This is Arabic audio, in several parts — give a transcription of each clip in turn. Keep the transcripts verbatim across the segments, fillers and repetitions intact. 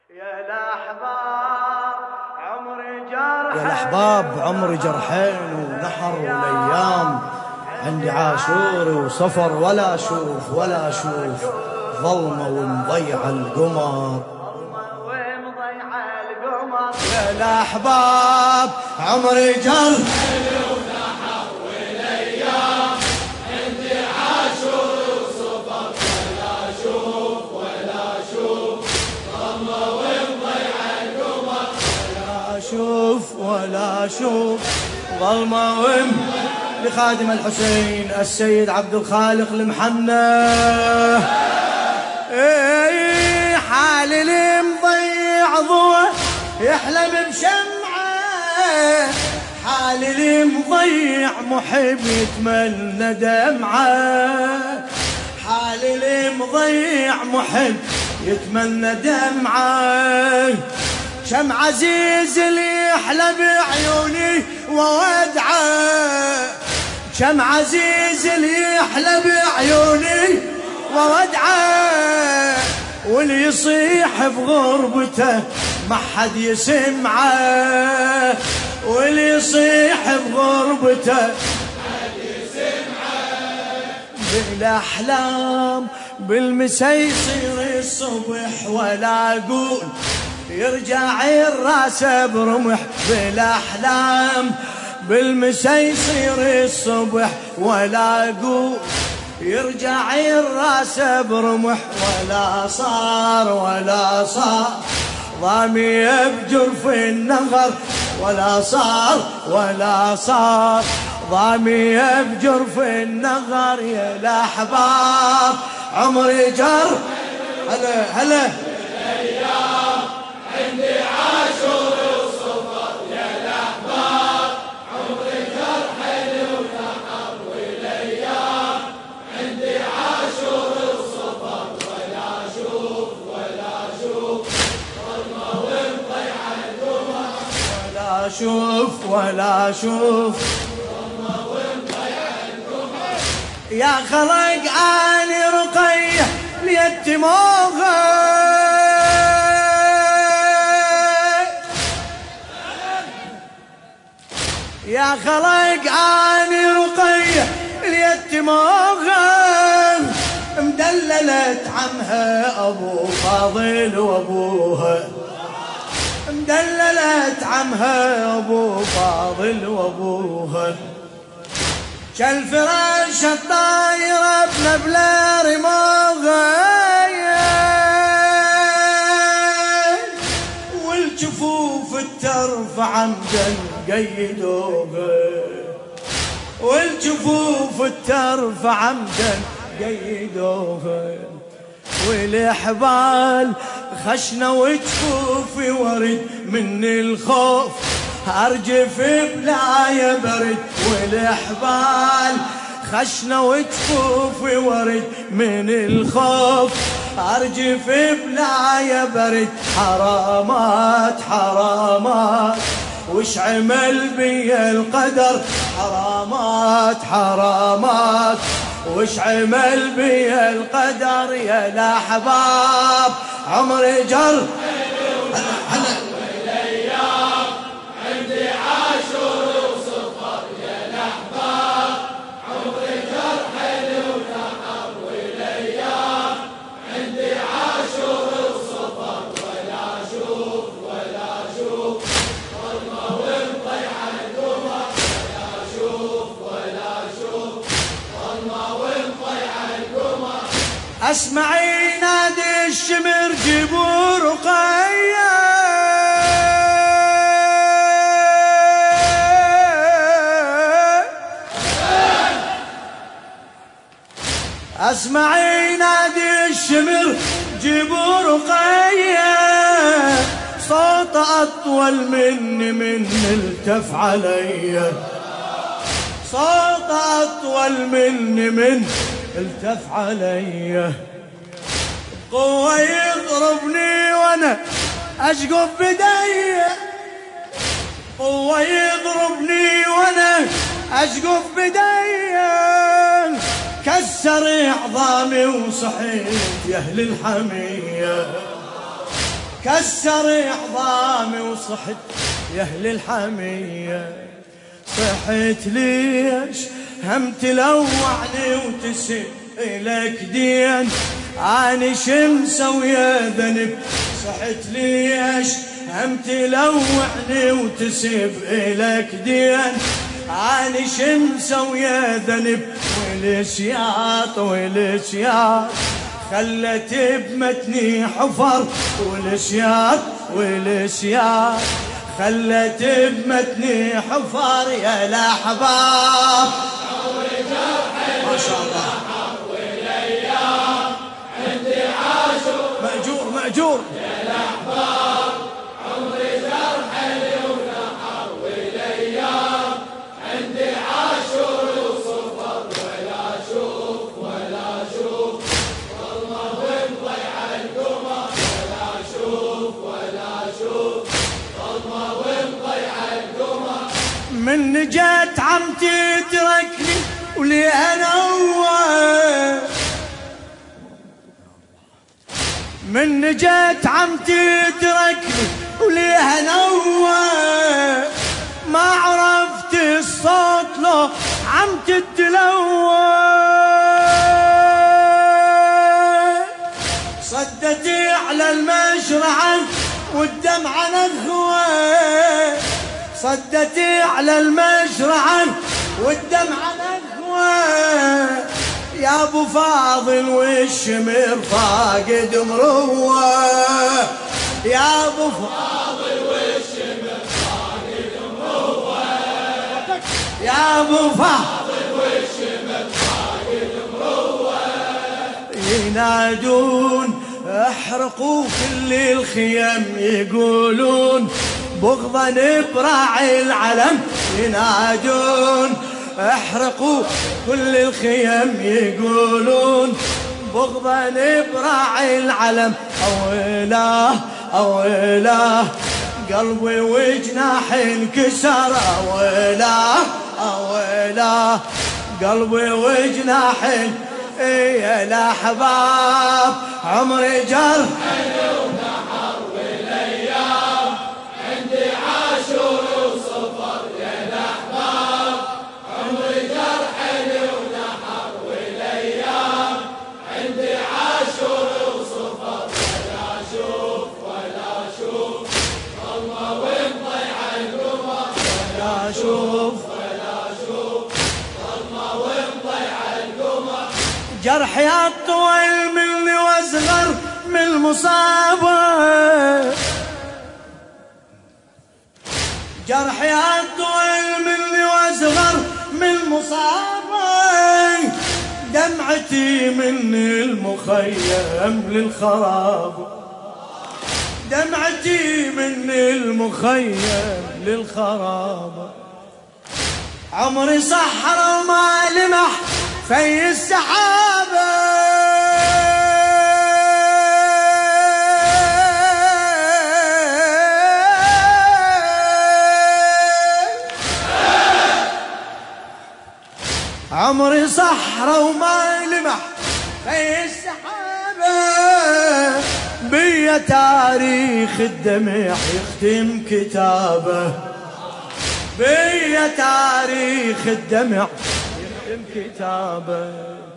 يا الأحباب عمري جرحين يا الأحباب عمري جرحين ونحر والأيام عندي عاشور وصفر ولا أشوف ولا أشوف ظلمة ومضيع القمر يا الأحباب عمري جرحين ونحر والأيام عندي عاشور وصفر ولا أشوف ولا أشوف ظلمة ومضيع القمر ولا أشوف ولا أشوف ظلمة ومضيع لخادم الحسين السيد عبد الخالق المحنى. اي حال اللي مضيع ضوء يحلم بشمعه، حال اللي مضيع محب يتمنى دمعه، حال اللي مضيع محب يتمنى دمعه. شم عزيز اللي يحلى بعيوني وودعه، شم عزيز اللي يحلى بعيوني وودعه، واللي يصيح بغربته ما حد يسمعه، واللي يصيح بغربته ما حد يسمعه. بالاحلام بالمسا يصير الصبح ولا اقول يرجع الراس برمح، بالاحلام بالمسا يصير الصبح ولا اقول يرجع الراس برمح، ولا صار ولا صار ضامي يبجر في النغر، ولا صار ولا صار ضامي يبجر في النغر. يا الاحباب عمري جر هلا هلا الايام عندي عاشور وصفر، يا الاحباب عمري جرحين ونحر والايام عندي عاشور وصفر، ولا اشوف ولا اشوف ظلمه ومضيع القمر، ولا اشوف ولا اشوف ظلمه ومضيع القمر. يا خلق اني رقيه ليتموها، يا خلق اني رقيه ليتموها، مدللت عمها ابو فاضل وابوها، مدللت عمها ابو فاضل وابوها. كالفراش الطايرة بنبلة رموها، والجفوف الترف عمدا قيدوها، والجفوف الترف عمدا قيدوها. والحبال خشنة وجفوفي ورد من الخوف أرجف بلا يبرد، والحبال خشنة وجفوفي ورد من الخوف أرجف بلا يبرد. حرامات حرامات وش عمل بي القدر، حرامات حرامات وش عمل بي القدر. يا الأحباب عمري جر هلا هلا والايام عندي عاشور وصفر، يا الاحباب عمري جرحين ونحر والايام عندي عاشور وصفر، ولا اشوف ولا اشوف ظلمه ومضيع القمر، ولا اشوف ولا اشوف ظلمه ومضيع القمر. اسمعي نادي الشمر جيبوا رقية، اسمعي نادي الشمر جيبوا رقية، صوت اطول مني من التف علي، صوت اطول مني من التف علي. قوة يضربني وانا اشقف بدي، قوة يضربني وانا اشقف بدي، كسر عظامي وصحيت يا اهل الحمية، كسر عظامي وصحت يا اهل الحمية. صحت ليش هم تلوعني وتسب إلك دين، أنا شمسة ويا ذنب. صحت ليش هم تلوعني وتسب إلك دين، أنا شمسة ويا ذنب. والسياط والسياط خلت بمتني حفر، والسياط والسياط خلت بمتني حفر. يا الأحباب ما شاء الله مأجور مأجور. يا الأحباب عمري جرح ونحر والأيام عندي عاشور وصفر، ولا أشوف ولا أشوف والله ومضيع القمر، ولا أشوف ولا أشوف والله ومضيع القمر. من جت عمتي تركني ولي أنا هو، من جت عمتي تركني وليها نوى. ما عرفت الصوت لو عمتي التلوى، صدتي على المشرعة والدمعة نذوى، صدتي على المشرعة والدمعة نذوى. يا ابو فاضل والشمر فاقد مروه، يا ابو فاضل والشمر فاقد مروه، يا ابو فاضل والشمر فاقد مروه. ينادون احرقوا كل الخيم، يقولون بغضا براعي العلم. ينادون احرقوا كل الخيم، يقولون بغضا براعي العلم. اويلاه اويلاه قلبي وجناح انكسر، اويلاه اويلاه قلبي وجناح. يا الاحباب عمري جرح ونحر والايام عندي عاشور وصفر. يا الاحباب عمري جرح ونحر والايام عندي عاشور وصفر، ولا اشوف ولا اشوف والله ومضيع القمر، ولا اشوف ولا اشوف والله ومضيع القمر. جرحي أطول مني وأصغر من المصابة، جرحي أطول مني وأصغر من المصابة. دمعتي من المخيم للخراب، دمعتي من المخيم للخراب. عمري صحر وما لمح في السحابة، عمري صحرا وما لمح في السحابة. بيا تاريخ الدمع يختم كتابه، بيا تاريخ الدمع يختم كتابه.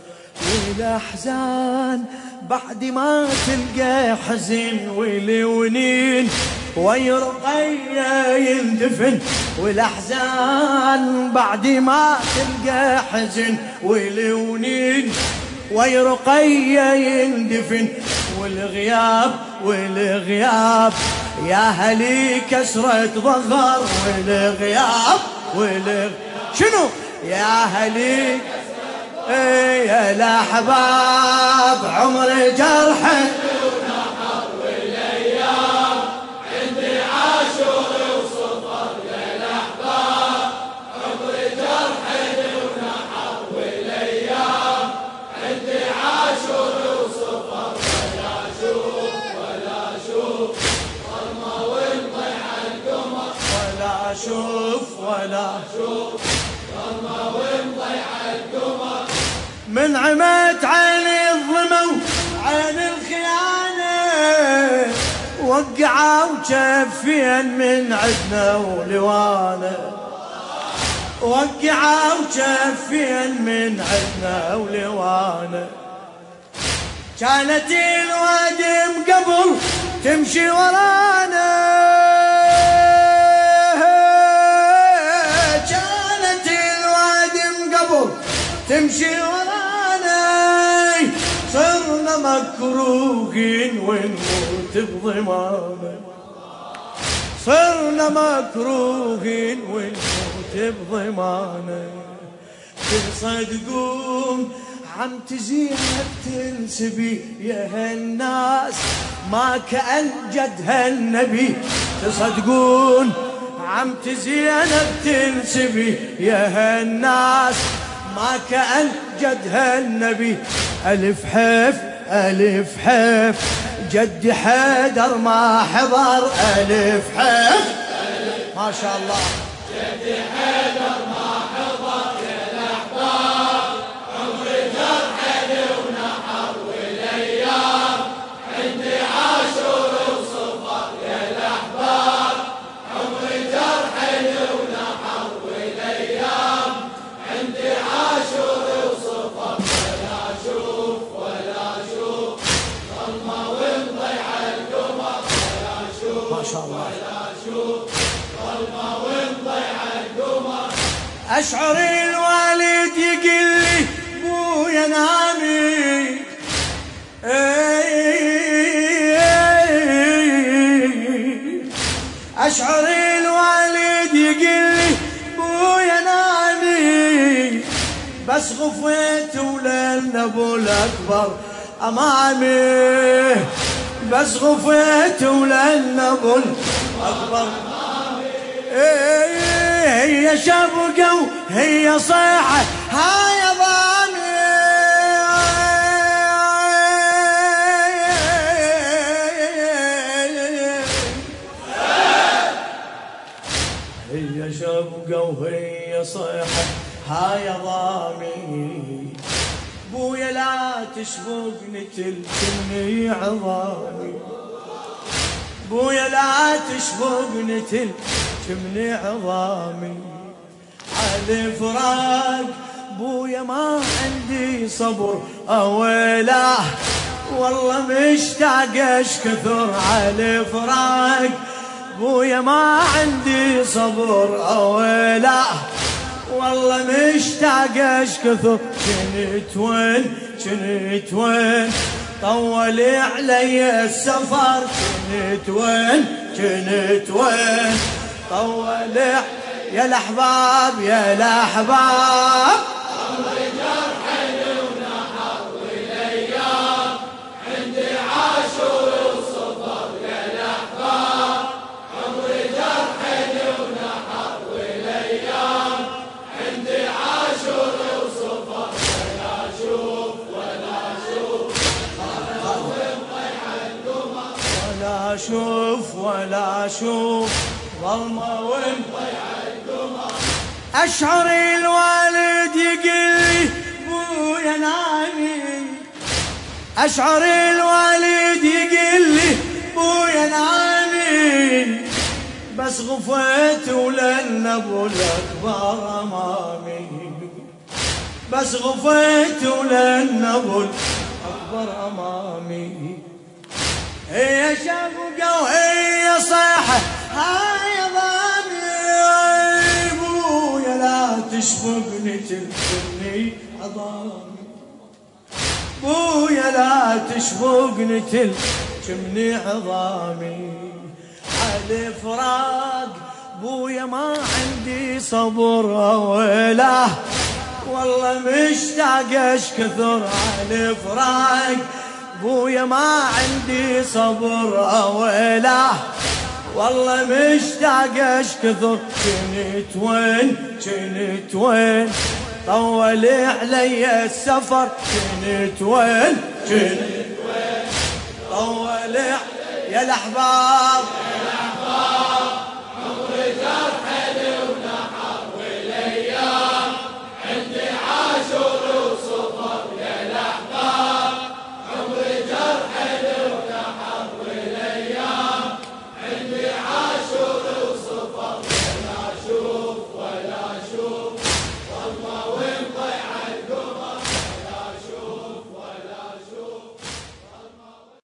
والأحزان بعد ما تلقى حزن والونين ويرقيا يندفن. والأحزان بعد ما تلقى حزن والونين ويرقيا يندفن. والغياب والغياب يا هلي كسرة ظهر، والغياب والغياب شنو يا هلي. ايه يا الأحباب عمري جرح ونحر والايام عندي عاشور وصفر. يا الاحباب عمري جرح ونحر والايام عندي عاشور وصفر، ولا اشوف ولا اشوف ظلمه ومضيع القمر، ولا اشوف ولا اشوف ظلمه ومضيع القمر. من عمت عيني الظلمة وعين الخيانة، وقعوا جفين من عدنا ولوانا، وقعوا جفين من عدنا ولوانا. كانت الوادم قبل تمشي ورانا، كانت الوادم قبل تمشي ورانا. صرنا مكروهين ونموت بضمانه، صرنا مكروهين ونموت بضمانه. تصدقون عمتي زينب تنسبي يا هالناس ما كأن جدها النبي. تصدقون عمتي زينب تنسبي يا هالناس ما كأن جدها النبي. ألف حف ألف حف جدي حيدر ما حضر. ألف حف ما شاء الله جدي حيدر ما حضر يا الأحباب. عمري جرح لي ونحر والأيام عندي عاشور وصفر يا الأحباب. عمري جرح لي ونحر والأيام عندي عاشور وصفر. ولا أشوف ولا أشوف ظلمة ومضيع القمر. ولا أشوف ما شاء الله ولا أشوف ظلمة ومضيع القمر. أشعر الوالد يقول لي بويا نامي، أشعر الوالد يقول لي بويا نامي. بس غفيت ولن ابو الاكبر امامي. بس غفيت ولن ابو الاكبر هي شبقة وهي صيحة هاي ضامي. هي شبقة وهي صيحة هاي ضامي. بويا لا تشبقني تلكني عظامي. بويا لا تشبقني تلكني عظامي. على فراق بويا ما عندي صبر اويله. والله مشتاق اش كثر على فراق بويا ما عندي صبر اويله. والله مشتاق اش كثر. كنت وين كنت وين طول علي السفر. كنت وين كنت وين طول يا الاحباب يا الاحباب. عمري جرح لي ونحر والايام عندي عاشور وصفر يا الاحباب. عمري جرح لي ونحر والايام عندي عاشور وصفر. ولا اشوف ولا اشوف ومضيع القمر. ولا اشوف ولا اشوف ظلمة ومضيع القمر. اشعر الوالد يقول لي بويا نامي. اشعر الوالد يقول لي بويا نامي. بس غفيت ولن ابو الاكبر امامي. بس غفيت ولن ابو الاكبر امامي. هي شبقة وهي صيحة هاي ضامي. بويا لا تشبقني تلكني عظامي. بويا لا تشبقني تلكني عظامي. على فراق بويا ما عندي صبر اوله. والله مشتاق اش كثر على فراق بويا ما عندي صبر اوله. والله مشتاق اش كثر. كنت وين كنت وين طول علي السفر. كنت وين كنت وين طول يا الاحباب يا الاحباب. عمري جرح لي